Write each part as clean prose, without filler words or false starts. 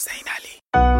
زین علی.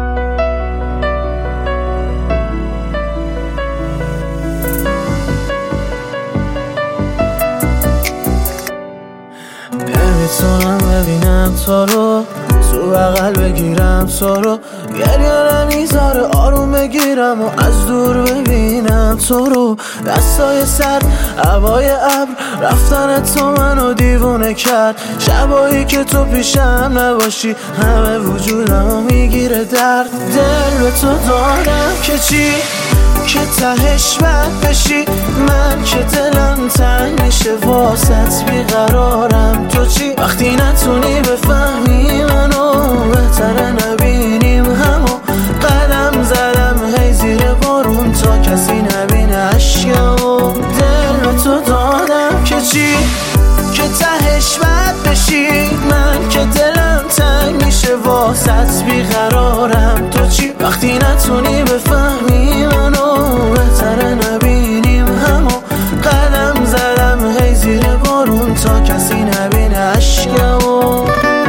نمیتونم ببینم تو رو، تو بغل بگیرم تو رو، گریه نمیذاره آروم بگیرم و از دور ببینم تو رو. دستای سر هوای ابر، رفتن تو منو دیوونه کرد. شبایی که تو پیشم نباشی همه وجودمو میگیره درد. دل به تو دارم که چی، که تهش بد بشی. من که دلم تنگ میشه واسط بیقرارم. تو چی وقتی نتونی بفهمی منو، بهتره نبینیم همو. قدم زدم هی زیر بارون تا کسی نبینه عشقمو. دل به تو دادم که چی، که تهش بد بشی. من که دلم تنگ میشه واسط بیقرارم. تو چی وقتی نتونی بفهمی منو، بهتره نبینیم همو. قدم زدم هی زیر بارون تا کسی نبینه عشقمو.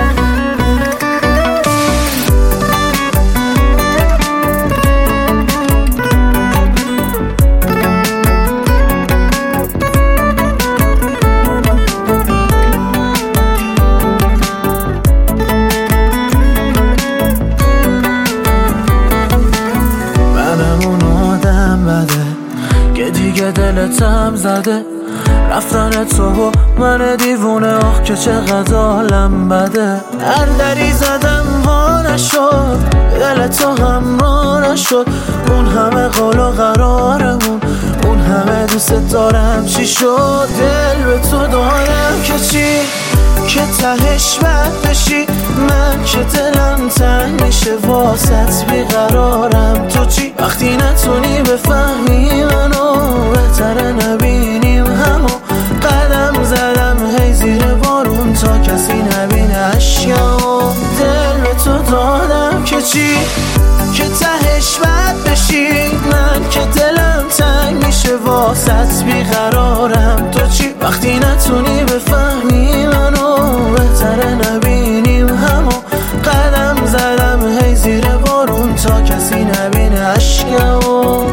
که دیگه دلتم زده رفتن تو و من دیوونه. آخ که چقدر حالم بده. هر دری زدم وا نشد، دل تو همراه نشد. اون همه قول و قرارمون، اون همه دوست دارم چی شد. دل به تو دارم که چی، که تهش بد بشی. من که دلم تنگ میشه واسط بیقرارم. تو چی وقتی نتونی بفهمی منو، بهتره نبینیم همو. قدم زدم هی زیر بارون تا کسی نبینه عشقمو. دل به تو دادم که چی، که تهش بد بشی. من که دلم تنگ میشه واسط بیقرارم. تو چی وقتی نتونی بفهمی منو، بهتره نبینیم همو. قدم زدم هی زیر بارون تا کسی نبینه عشقمو.